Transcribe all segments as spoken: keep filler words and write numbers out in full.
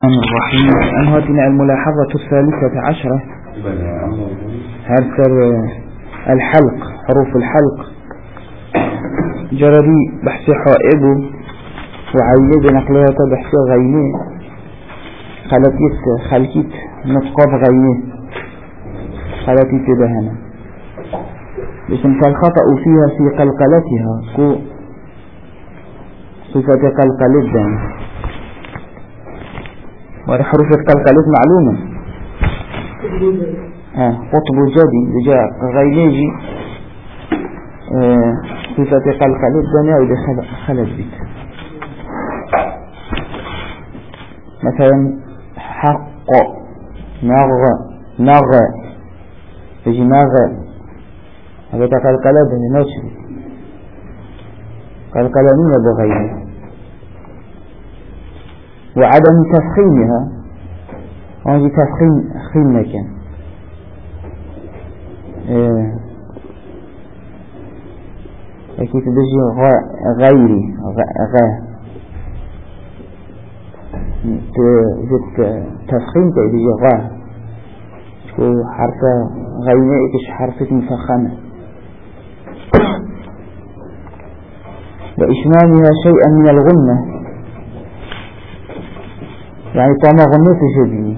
الرحيم. هذه الملاحظة الثالثة عشرة هرسر الحلق، حروف الحلق جربي بحث حائبه وعيد نقلها بحث غينه خلقيت خلقيت نطقاب غينه خلقيت بهنا لكن كالخطأ فيها في قلقلتها كو صفة قلقلت دائما وهذه حروف القلقلت معلومة. آه. قطب جدي جاء غيليجي آه. صفة قلقلت دنيا وإذا خلت بيت مثلا حق نغ نغ يجي نغ هذا قلقلت دنيا نوشي قلقلانية بغيره وعدم تفخيمها وهذه تفخيم خيم مكان اه اكيد بيجي غيري غا تفخيم بيجي غا شو حرف غينة ايش حرف مفخمة وإشمامها شيئا من الغنة يعني طعما غنيت جديد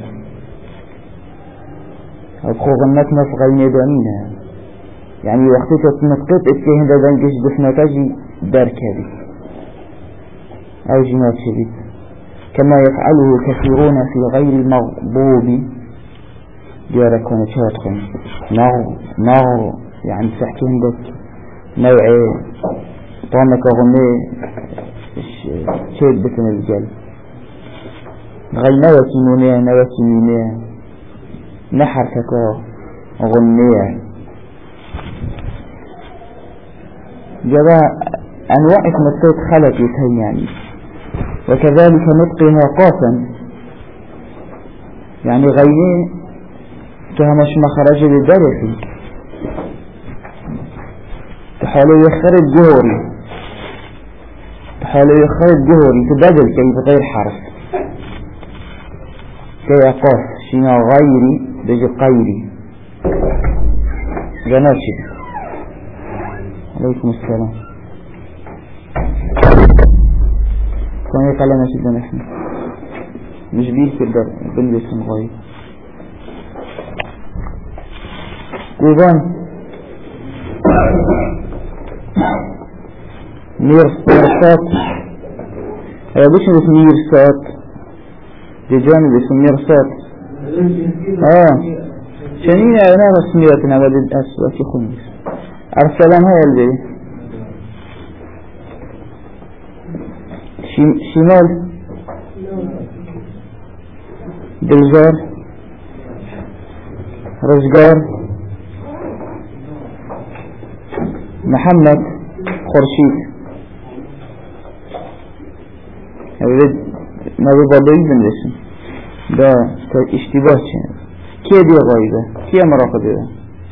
أبخو غنتنا في غيني دانينا يعني وقتها تنقط اتكين دا دنجش دفنتاجي بركبي أو جنات شبيت كما يفعله كثيرون في غير المغضوب ديارة كونت شاتخن نغ نغ يعني تحكين دك نوع طعمك غني شيء بكن الجل غينا وكينونيا نوكينونيا نحركك غنيا جبا أنواع اسم الصوت خلقت يعني وكذلك نطقها قاسا يعني غيني كهمش مخرج للدرس تحاولوا يخرج جهوري تحاولوا يخرج جهوري تبدل كيف غير حرف كي قاف شنا غيري بيجي قيري جناشد. عليكم السلام. كون يقال ناشد نحن مش بيه كده بنلبس غير قوبان ميرسات هذا بيش اسمه ميرسات بجانب اسم مرصاد اه شنين انا رسمياتنا ولد اسواك خمس ارسلان هاي البي شمال دلجار رزقار محمد خرشيد ما ببالي بالاسم ده اشتباه شنو كي دي غايبة كي مراقبة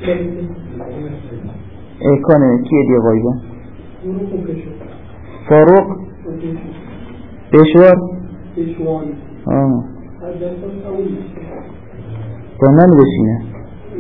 ايه كان كي دي غايبة فاروق بيشوار اه تمام بشينا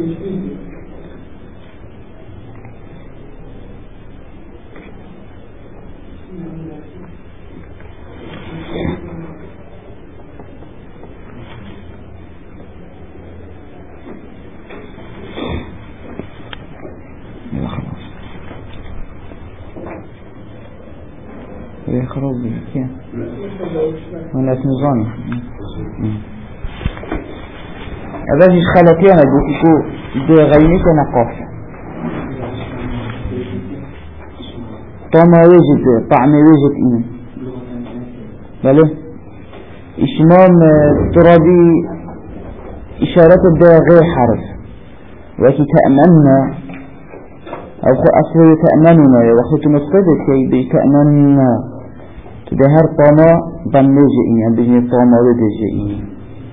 خلاص كيف ولا نظام هذا شيء خلقي أنا بقول بغينك نقاف طعم وجد طعم وجد إيه بله إشمام ترابي إشارة الدواء غير حرف وكي تأمننا أو أصله تأمننا وقت نصدق كي بتأمننا ده هر طاما ضمي جئين يعني بجني طاما ودي جئين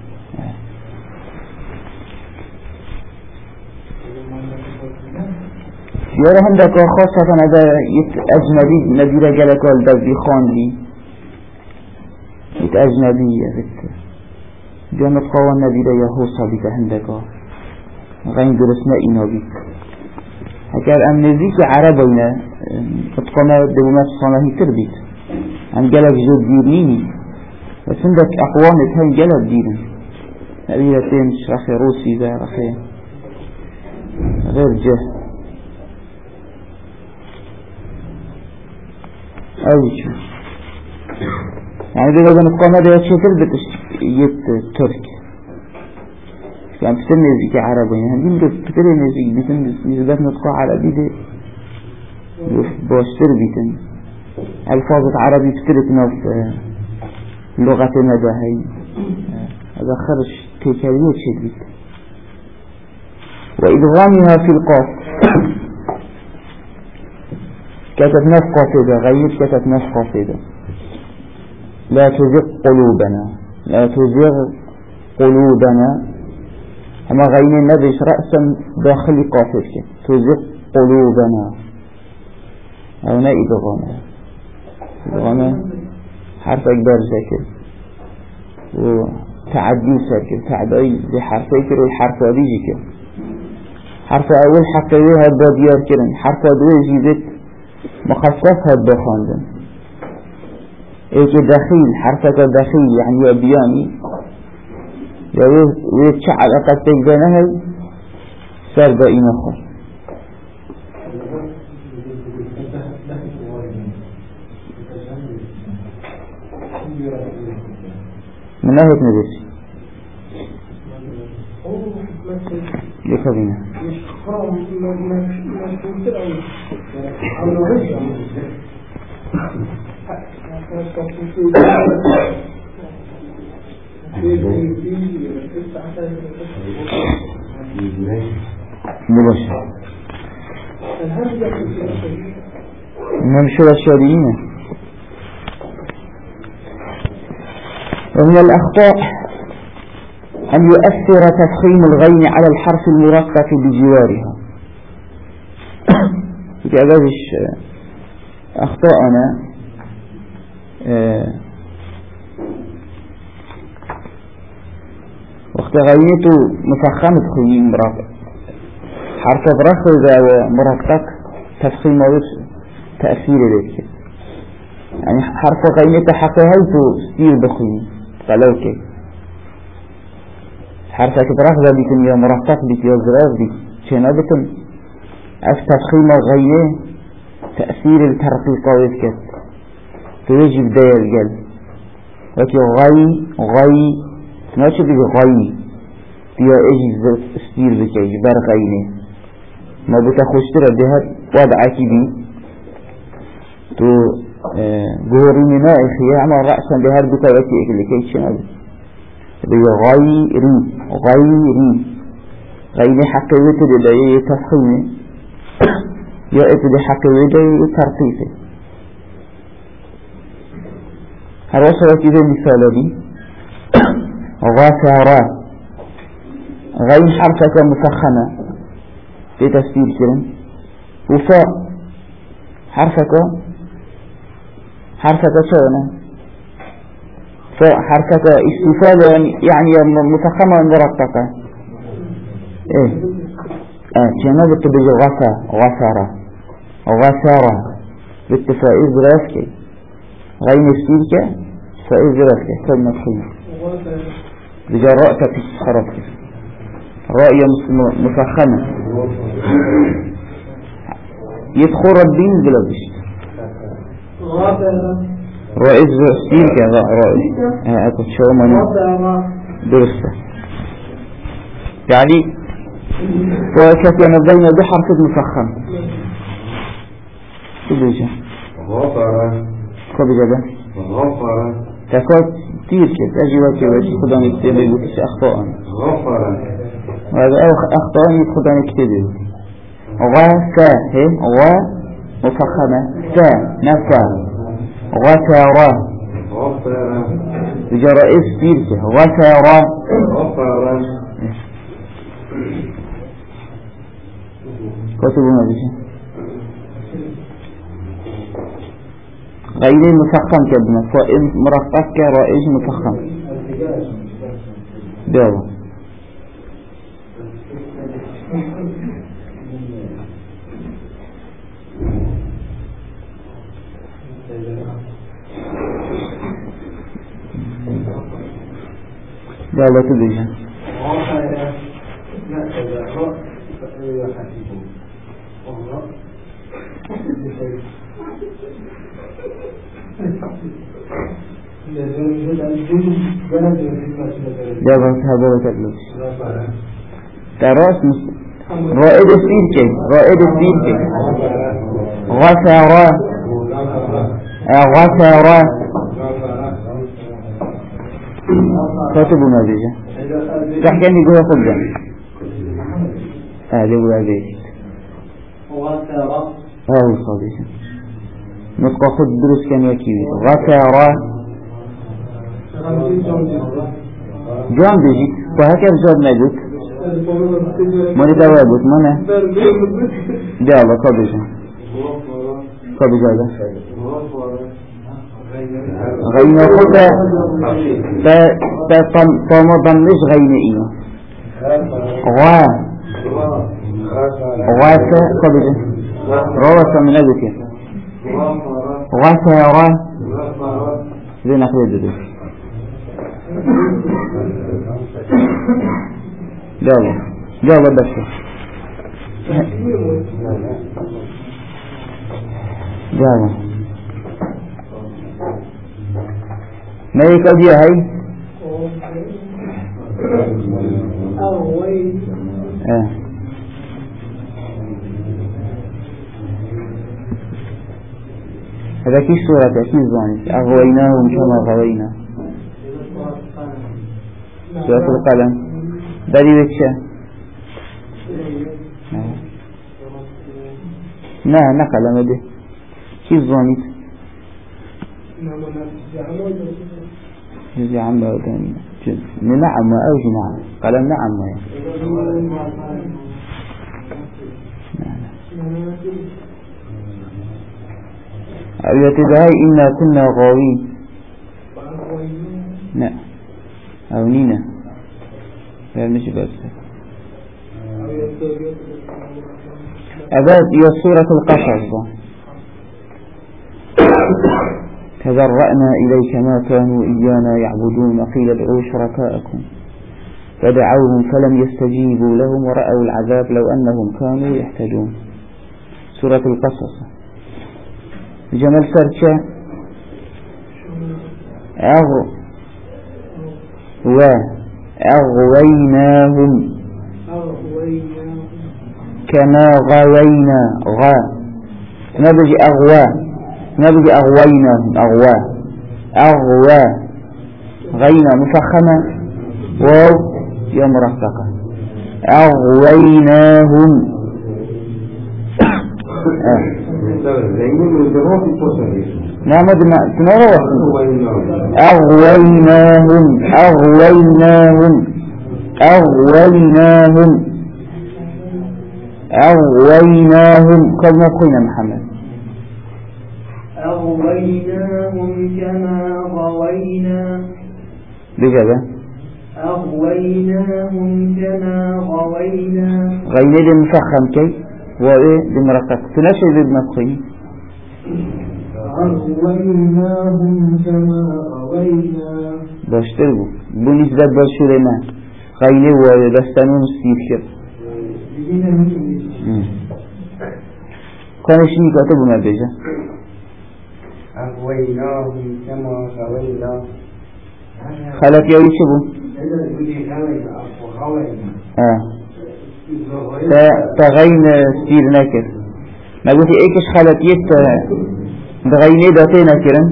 يرى عندك خاصة هذا أجنبي نبي رجالك والدب بيخان لي يت أجنبية بت جانت قوان نبیره یا حوصا بیده هندگاه غین درست نه اینا بید اگر ام نزیک عرب اینه اتقامه دبومت صانهی تر بید ام گلب جد دیر نینی بس عندك اقوانت هاي گلب دیرن نبیره تینش رخی روسی ده رخی غير جه اوی شو يعني بيقول لك القومة ده يشوفر بتش يت ترك يعني بتر نزيك عربي يعني هم بيقول بتر نزيك بيتن نسبات نطقة عربي ده باشتر بيتن الفاظ عربي بترتنا في لغتنا ده هاي هذا خرج تكاليف شيء بيت وإدغامها في القاف كتب نفقة كده غير كتب نفقة كده لا تزغ قلوبنا لا تزغ قلوبنا أما غير النبي رأسا داخل قافتك تزغ قلوبنا هنا إدغامها إدغامها حرف أكبر ذكر وتعدي ساكر تعدي بحرف أكبر والحرف أبيجي كر حرف أول حقيقي هذا ديار كرن حرف أدوي جيدت مخصص هذا خاندن ايك دخيل حرفك دخيل يعني أبياني ويتشعل أقد تجدنها سار دائم أخر من ناحية ندرسي لكبينا مباشر نمشي الشرعيين ومن الأخطاء أن يؤثر تفخيم الغين على الحرف المرقق بجوارها في أجازش أخطاءنا اه وقت غينته مفخمة خيم مرقق حرف برخ ومرقق تفخيم تأثير ذلك يعني حرف غينته حقهيته ستير بخيم فلو كي حرفك برخ بيتن يا مرقق بيت يا زراغ بيت شنا بتن اف تفخيم غيه تأثير الترقيق ويسكت تيجي بداية القلب لكن غي غي سمعتش بيجي غي فيها ايجي ستير بكي بار غيني ما بتخشتر بها وضعك بي تو جهوري منائي خياما رأسا بهار بكواتي اكلي كي شنا بغيري غيري غيري حقيقة لدي تفخيمي يأتي بحقيقة ترقيفه هل وصلت إذا المثال دي غافرة غير حرفك مفخمة في تفسير كلام وفاء حرفك حرفك شغنة فحركة استفادة يعني مفخمة مرققة ايه اه جنابة بيجي غفا غفرة غفرة بالتفائز راسكي غير نفسيك فائز راسكي كلمة خير بيجي رأتك خربك رأي مفخمة يدخل ربين بلبشت غفرة رئيس ستيل كذا رئيس اكو شو من درسته يعني وكتب بين بحرف مفخم كده غفرة كده غفرة تكاد كتير كده اجي وجه وجه خدان يكتب يقول ايش اخطاء غفرة هذا اخطاء خدان يكتب غفا هي غ مفخمة فا نفا غفرة غفرة بجرى استيرك غفرة غفرة كتبوا ما بيش غير مفخم كابنا فائم مرقق كرائج مفخم دابا دابا تبجا دابا هذا تبلش تراس رائد السين كي رائد السين كي غفر غفر كاتبوا ما بيجا تحكيني جوا خبزة هذا هو هذا هذا الصديق نطق خد دروس كان يكيبي غفر جوان بيجي وهكذا جواب نجوت ماني دوابت مانا جالا كبجا كبجا لا غينا خدا تطم ضمش غينا إيما غا غاسا كبجا رواسا من أجوك غاسا غا زي نخلي دلو جاوب جاوب بس جاوب ما يكادي هاي اه هذا كي سورة كي زاني أغويناهم كما غوينا سورة القلم داري بيتشا نا نقل مده كي زانيت جزء عم بوداني نعم أوج نعم قلم نعم أيتدعي إنا كنا غاوين لا أونينا لا مش بس أباد هي سورة القصص تذرأنا إليك ما كانوا إيانا يعبدون قيل ادعوا شركاءكم فدعوهم فلم يستجيبوا لهم ورأوا العذاب لو أنهم كانوا يحتاجون سورة القصص جمال سرشة أغ و أغويناهم كما غوينا غا نبجي أغوى نبجي أغويناهم أغوى أغوى غينا مفخمة واو يا مرفقة أغويناهم آه. نعم تنوه أغويناهم أغويناهم أغويناهم أغويناهم كما قلنا محمد أغويناهم كما غوينا بجد أغويناهم كما غوينا غير المفخم كي وإيه بمرقق تنشي بالمفخم أغويناهم كما غوينا باشتربوا بنسبة باشورنا غير ودستانون السيف كان شيء كاتبوا ما بيجا أغويناهم كما غوينا خلق يا يشبه اه تغين ستير ناكر ما قلت ايكش خلقيت تغيني داتي ناكرا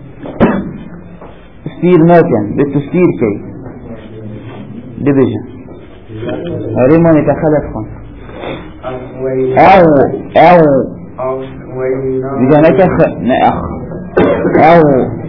ستير ناكن بالتستير كي دبجا هريمون يتخلق خان او او إذا نكخ نأخ او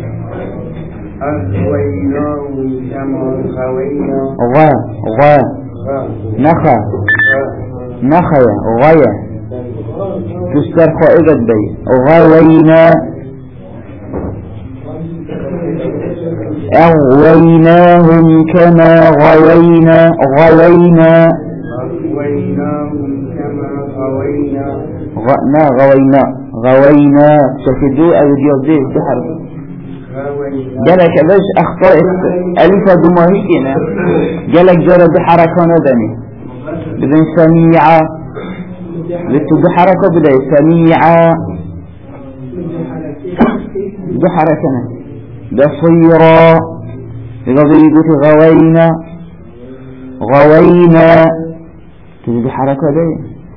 أغويناهم كما غوينا غا غا نخا نخيا غاية تستر خائقة بي غوينا أغويناهم كما غوينا غوينا غويناهم كما غوينا غنا غوينا غوينا شكدو أو ديوزيه بحر غوينا جالك باش أخطاء ألف دماهيكنا جالك جارة بحركة ندني بدن سميعة لتو بحركة بدأ سميعة بحركة بصيرا إذا بيقول غوينا غوينا تجي بحركة دي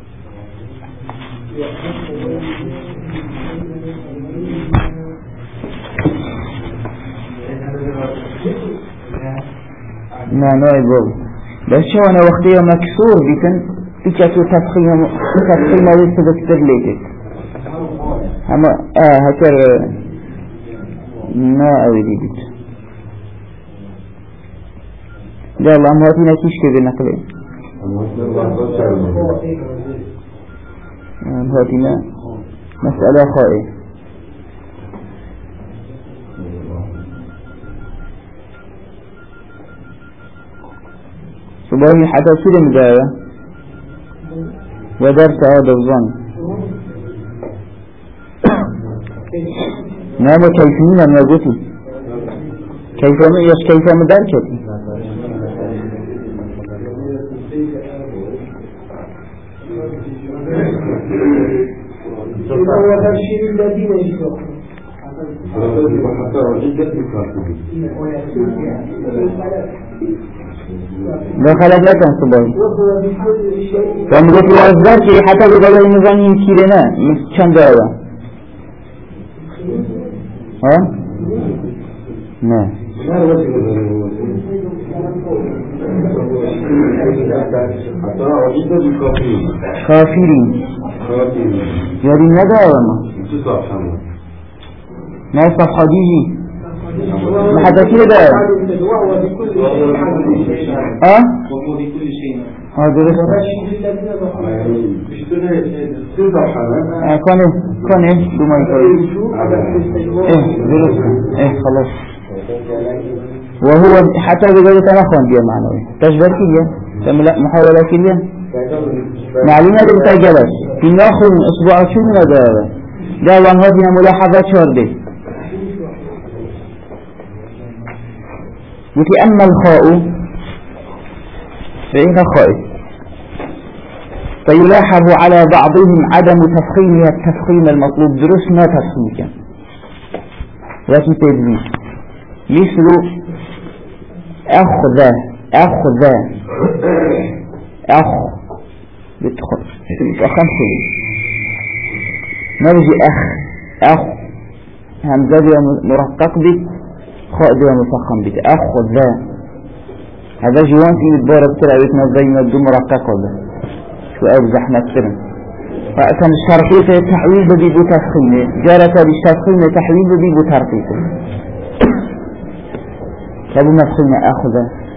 ما نوعي بول بس شو أنا وقتها مكسور بيكن تكتو تفخيم تفخيم لسه بكتر ليتك أما آه هكذا ما أريد بيت لا الله أمهاتنا كيش كذي نقلين أمهاتنا مسألة خائف صباحي حتى سلم جاية ودرس هذا الظن نعم كيف منا يا جوتي كيف يش كيف مدركتي لا خلق لا تنصبه فمقلت وأصدرتي حتى بقضاء النظام يمكيرنا كم دعوة ها؟ نعم خافرين يعني ندعوة ما صفحة ديجي ما حتى كده دعوة ها؟ هذا رسم كونه كونه دوما يقول ايه درسنا ايه خلاص وهو حتى بقول تنخون بيه معنوي تشبه كليا تملا محاولة كليا معلومة بتاع جلس في ناخذ اسبوع شو من هذا ده وانهاتنا ملاحظات شاردة وفي أما الخاء فإنها خائف فيلاحظ على بعضهم عدم تفخيمها التفخيم المطلوب درس ما تفخيمك لكن تدريس مثل أخذ أخذ أخ بتخل خمسة نرجي أخ أخ همزة مرقق بك خاء دي مفخم بك أخذ هذا جوان في البارة بتلع بيتنا زي ما الدو مرقق ولا شو أوزح نكترن فأكن الشرقية تحويل بدي بو تفخيمه جارة بالشرقية تحويل بدي بو ترقيقه كابو مفخيمه أخذ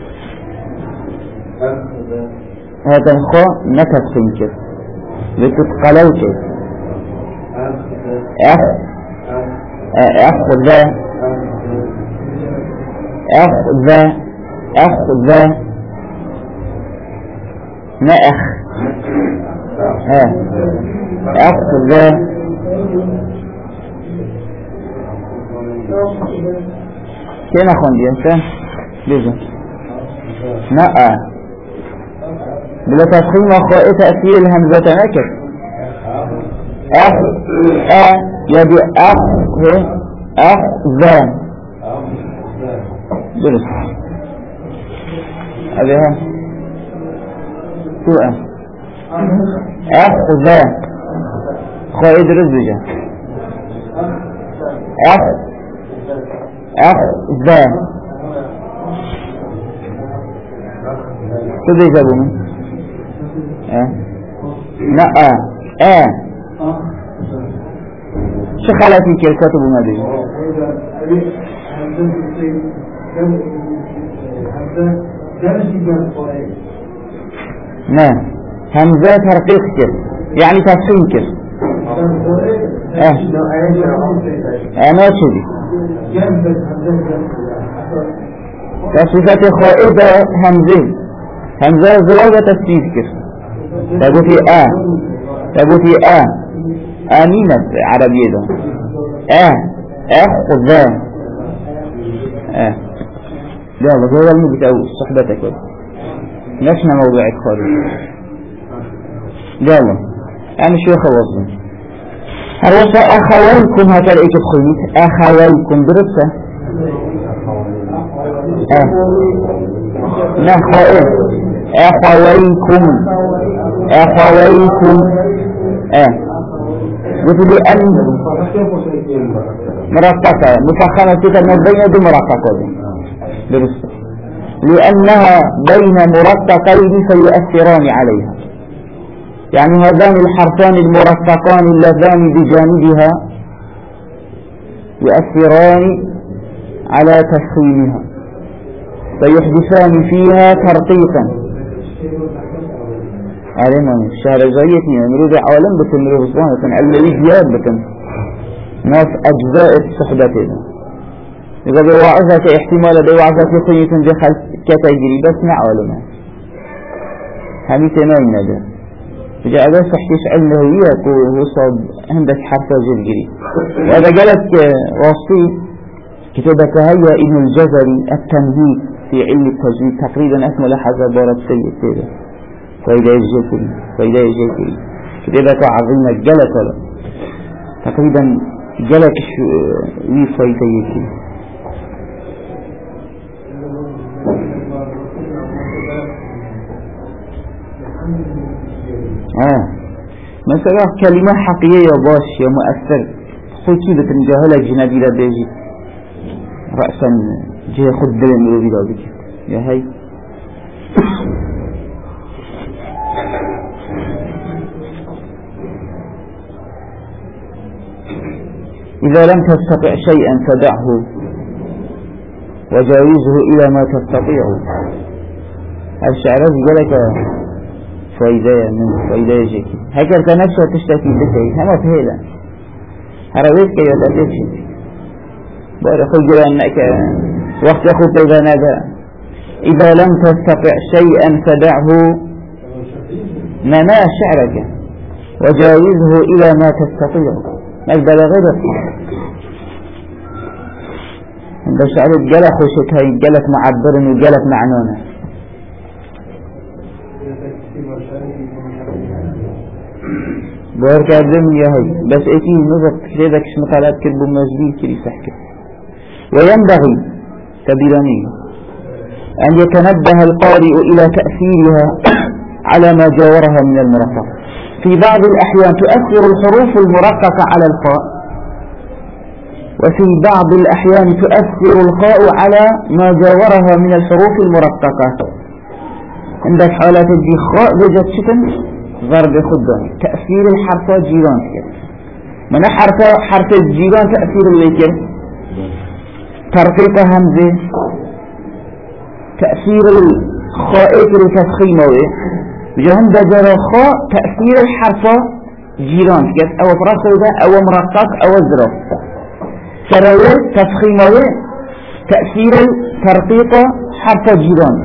هذا الخاء نتفخيم كيف بتتقلو كيف أخ أخذ أخذ أخذ نأخ ها أخذ كيف أخوان دي أنت ليزو نأ بلا تفخيم أخوة تأثير الهمزة نكر أخ أ يدي أخ أخذ درس هذه سوء أخذ خائد رزجة أخ أخذ كذا يجابون أه لا أه أه شو خلاتي كي الكتب ما دي نعم همزات ترقيق كر يعني تفخيم كر اه انا شدي صفة خائبة همزة همزة زرابة تفسير كيف تقول في آ تقول في آ آمينة عربية ده آ أخذ آه يلا هو المجد أو صحبتك نفسنا موضوعك خالص يلا أنا شو خوصنا هروسا أخوالكم هكذا إيش بخيط أخوالكم درسة آه نخوائل أخوالكم أخوالكم آه قلت لي أن مرققة مفخمة تتنى بين دي مرققة درسة لأنها بين مرققين فيؤثران عليها يعني هذان الحرفان المرققان اللذان بجانبها يؤثران على تفخيمها فيحدثان فيها ترقيقا علينا الشهر الجايتني نريد عالم بكن نريد بصبان بكن علمي زياد بكن ناس أجزاء صحبتنا إذا بوعظة احتمال بوعظة خيط دخل كتجري بس مع علماء همي تنين نجا جاء بس تحكيش علمه هي وصاب عندك حرفة جرجري وهذا قالت وصي كتابة هيا ابن الجزري التمهيد في علم التجويد تقريبا اسمه لحظة بارد سيء كده فإذا يجيكري فإذا يجيكري كتابة عظيمة جلت ولا تقريبا جلت وي فايدة يكري آه مثلا كلمة حقيقية باش يا مؤثر خود شي بتنجاهلها جنابي لا بيجي رأسا جاي خد دلم يروبي لا بيجي يا هاي إذا لم تستطع شيئا فدعه وجاوزه إلى ما تستطيع الشعر يقولك فايدة من فايدة يجيك هكذا نفسه تشتكي بكي هما فهيلا هرويت كي يتأتيش بارك خجل أنك وقت يخوض إذا نادى إذا لم تستطع شيئا فدعه نما شعرك وجاوزه إلى ما تستطيع نقبل غيرك عند الشعر الجلق وشكاية جلق معبر وجلق معنونه بارك أدم يا هاي بس ايتي نظر كذلك مقالات كرب مجبيل كري سحكي وينبغي تبيراني أن يتنبه القارئ إلى تأثيرها على ما جاورها من المرقق في بعض الأحيان تؤثر الحروف المرققة على القاء وفي بعض الأحيان تؤثر القاء على ما جاورها من الحروف المرققة عندك حالات الجي خاء وجد شكل ضرب خدام تأثير الحرفات جيران من حرف حرف الجيران تأثير الويكر ترقيق همزة تأثير الخائف لتفخيمه جهم بجر خاء تأثير الحرف جيران أو فرصه أو مرقق أو زرف سروي تفخيمه تأثير الترقيق حرف جيران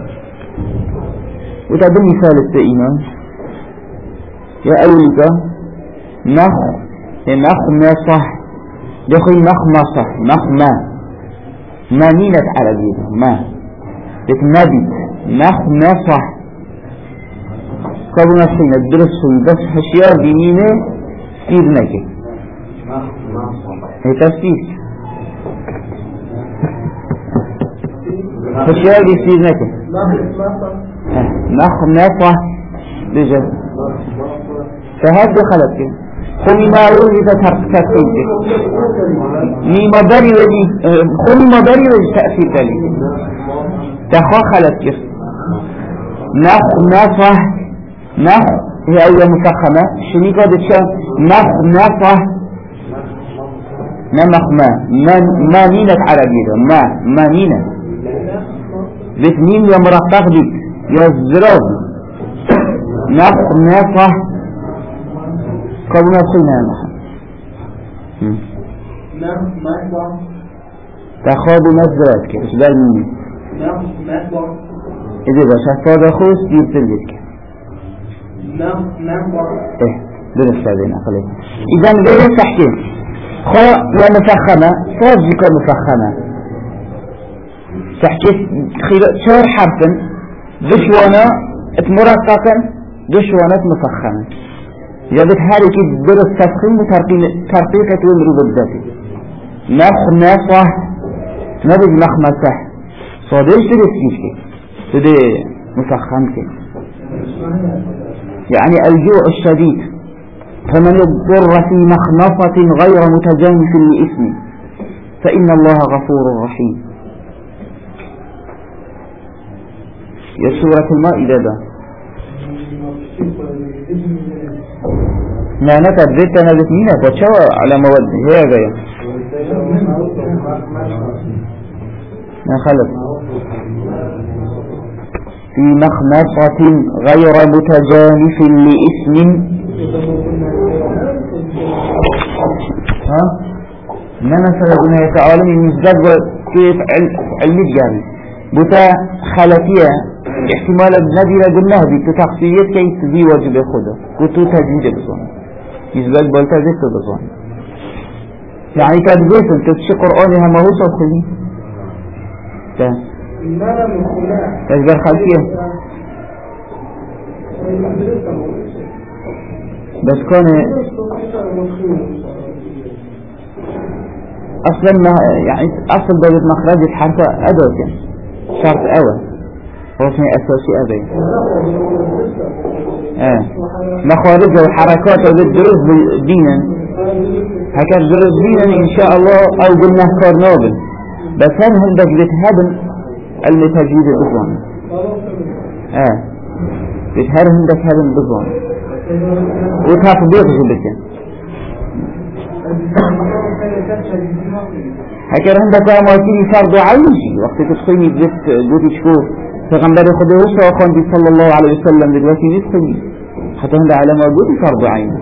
وتعد مثال التأيمان يا أولك نخ نخ ما صح دخل نخ ما صح نخ ما ما مينة عربية ما بتنبي نخ ما صح قبل نفسين الدرس بس هشيار بمينة سير نكي هي تفسير هشيار بسير نكي نخ ما صح بجد فهذا خلق خمي ما أريد تركتين ميما داري ودي خمي ما داري ودي تأثير ذلك تخوا خلق نخ نصح نخ هي أولى مفخمة شنيكا دتشان نخ نصح نمخ ما ما مينة عربية ما ما مينة بتمين يا مرقق بك يا الزراب نخ نصح قبل نفسنا يا محمد تخاب مزرعت که اشبال مني إذا باش هفاده خوص يبتل لك إيه درست هذين أقلي إذا نقول تحكي خا ومفخمة فرجك مفخمة تحكي شهر حرفا دشوانا اتمرققا دشوانا مفخمة جابت هارك درس تفخيم وترقيقة ومرو بالذاتي نخ نصح نبج مخمسة صادرش درس كيشكي تدي مفخم كي يعني الجوع الشديد فمن يضر في مخنصة غير متجانف لإثم فإن الله غفور رحيم. يا سورة المائدة ده ما نكت بيت أنا بتمينة وشوى على مواد هي جاية ما خلق في مخنصة غير متجانف لإثم ها ما مثلا قلنا يتعالم المزداد كيف علمي جاني بتا خلفية احتمال النبي قلنا دي تتخصيات كي تذي واجب خده كتو تجديد بصون يزبال بالتا زيت بصون يعني تدبيت انت تشي قرآني هم هو صدقني تا تجبر خلفية بس كان اصلا ما يعني اصل درجة مخرج الحركة ادوة يعني شرط اول رسمي اساسي ابي اه مخارج والحركات والدروس دينا هكذا دروس دينا ان شاء الله او قلنا كارنابل بس هم هندك بتهدم المتجويد بظن اه بتهر هندك هدم بظن وتطبيق جبتين هكذا عندك اماكن فرض عيني وقت تدخلني بيت جوتي شكور فغنبري خده وشا وخاندي صلى الله عليه وسلم دلوقتي يدخلني حتى عند على ما جوتي فرض عيني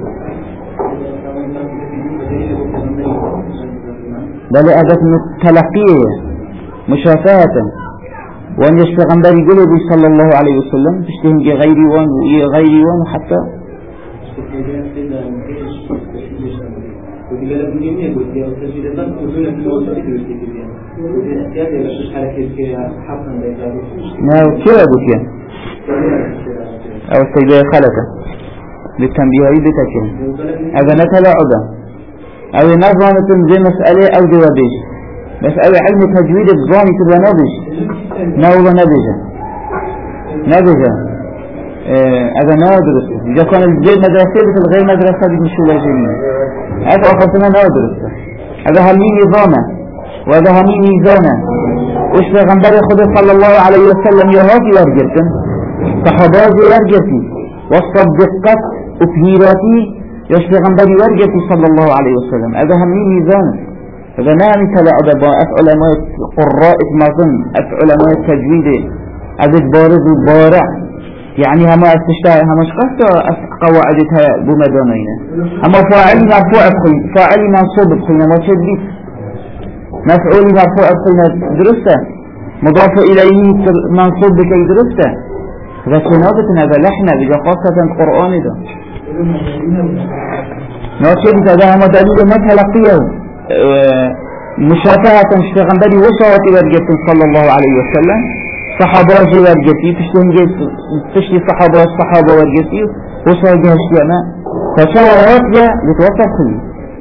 بل أدت تلقيه مشافهة وأن يشفى غنبري قلبي صلى الله عليه وسلم تشتهم غيري وان وغيري وان حتى ما كيف أقول أو السيدة خلقة للتنبيه أي بتكين هذا نتلا عدا أو نظامة زي مسألة أو جوابيش مسألة علم تجويد الظامي تبقى نبيش نوضة نبيجة نبيجة هذا نادرس إذا كان الجيل مدرسة بس الغير مدرسة دي مش ولا جميل هذا أخذنا نادرس هذا همي نظامة وهذا همي ميزانة وش بغنبري خده صلى الله عليه وسلم يهاتي ورجتن صحاباتي ورجتي والصدقات أبهيراتي يش بغنبري ورجتي صلى الله عليه وسلم هذا همي ميزانة هذا نعم تلا أدباء أفعل ما قراء مظن أفعل ما تجويد أدب بارد وبارع يعني هما استشتاء هما شقصت قواعدها بمدانين هما فاعلي مرفوع بخين فاعلي منصوب بخين ما تشدي مفعولي مرفوع بخين درسته مضاف إليه منصوب بكي درسته هذا سنابتنا هذا لحنا بجا خاصة القرآن ده ما تشدي هذا هما دليل ما تلقيه مشافهة اشتغنبري وصوات ورجة صلى الله عليه وسلم صحابة ورجتي تشتي صحابة الصحابة ورجتي وصوات جهشيما فشوارات جاء لتوصف فيه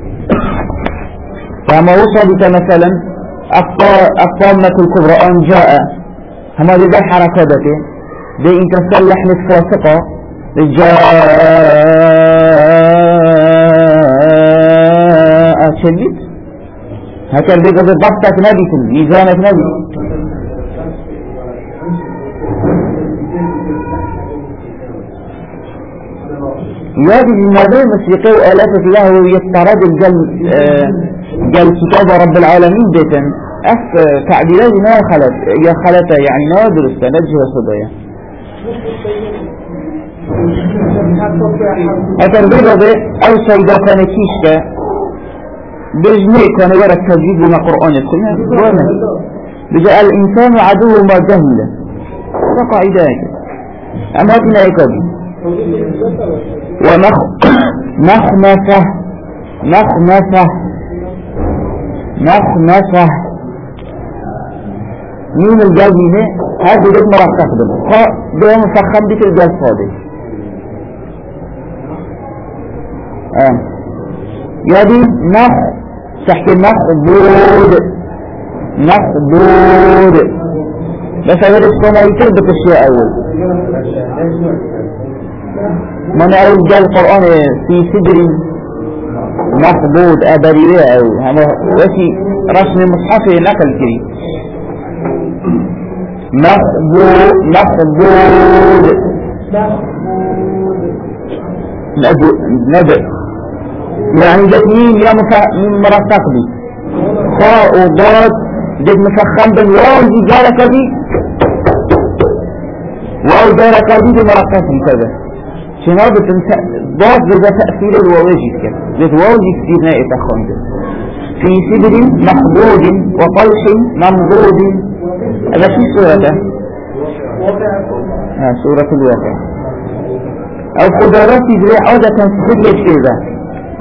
فما وصلت مثلا الطامة الكبرى أن جاء هما ذي حركاته ذي إنك تسلح نتفاسقة جاء شديد هكذا بيقضي ضبطة نبي ميزانة نبي يادي الموضوع مسيقي وآلافة له يسترد الجل آه جل كتاب رب العالمين بيتن أف تعديلات ما خلت يا خلت يعني نادر استنجه صدايا أتربيه أو سيدا كانتيشتا بجني كان ورا التجديد بما قرآن السنة وانا بجاء الإنسان عدو ما جهل هذا قاعدة أما هنا يكذب ونخ نخنفه نخنفه نخنفه مين الجاز هنا هذا جد مرة تخدم ده مفخم بك الجاز فاضي آه. يدي نخ تحكي مخبود مخبود بس هذا الصلاة يتربط الشيء أول من أول جاء القرآن في سدر مخبود أبريوية أو هذا وشي رسم مصحفي نقل كري مخبود مخبود نبأ يعني جت مين يا مرافق بي خاء وضاد جت مفخم بالواو دي جارة كذي واو جارة كذي دي مرافق بي كذا شنو ضاد بذا تأثير الواواجي كذا جت واو دي كثير نائي تخون في سدر مخبود وطلح ممضود هذا في سورة ها سورة الواقع أو قدرات ذري عودة سرية كذا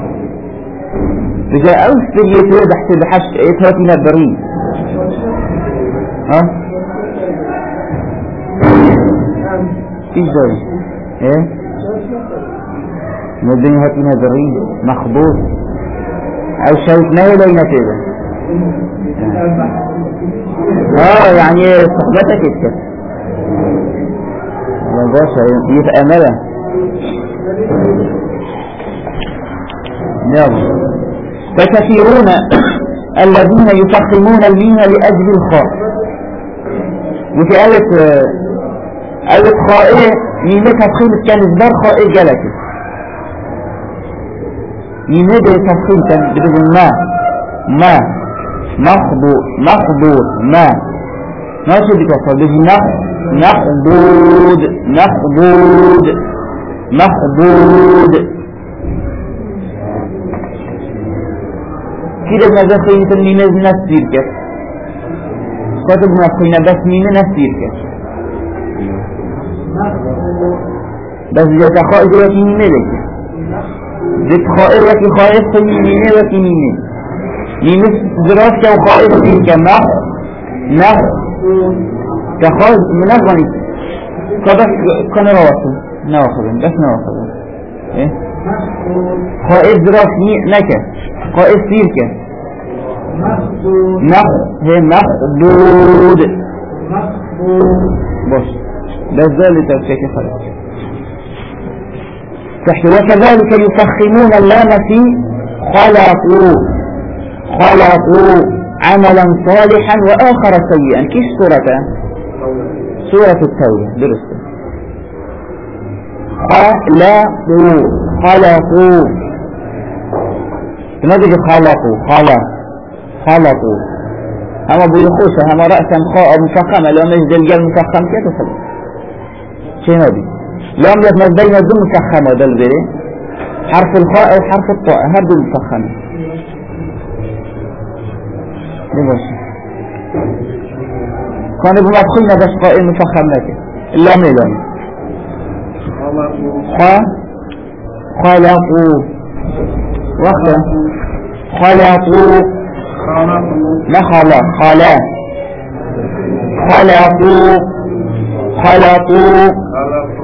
بجاء أو سرية كذا حتى بحشت إتراتنا بريد ها إيش داري إيه مدني هاتنا بريد مخبوط أو شوتنا ولينا كذا اه يعني صحبتك كده يا باشا يتأمله نعم فكثيرون الذين يفخمون المين لأجل الخاء وفي آية آية خائية ميمة تفخيم كان إصدار خائي جلسي ميمة تفخيم كان بدون ما ما مخبوط مخبوط ما ماشي بتصل بجي نخ نخبود نخبود مخبود كده ماذا خينت الميمز نفسير كيف كتب نفسينا بس ميمة نفسير كيف بس جاءت خائف وكي ميمة لك جاءت خائف وكي خائف في ميمة وكي ميمة ميمة دراسة وخائف وكي كمخ نخ كخائف من أغني كبس كان رواصل نواخذن بس نواخذن ايه خائف دراسة نكا خائف سيركة نخ هي مخبود بص بس ذلك تفكيك خلاص تحت وكذلك يفخمون اللام في خلقوا خلقوا عملا صالحا وآخر سيئا كيف سورة سورة التوبة درست خلقوا خلقوا تنادي خلقوا خلق خلقوا هما بيخوشة هما رأسا خاء مفخمة لو مجد الجل مفخم كيف تخلق شيء نادي لو مجد مجدين الدم مفخمة ده البري حرف الخاء أو حرف الطاء هذا مفخمة لبس كان ابن أدخلنا بس قائل مفخمة اللام اللام خ خلقوا وقتا خلقوا ما خلق خلق خلقوا خلقوا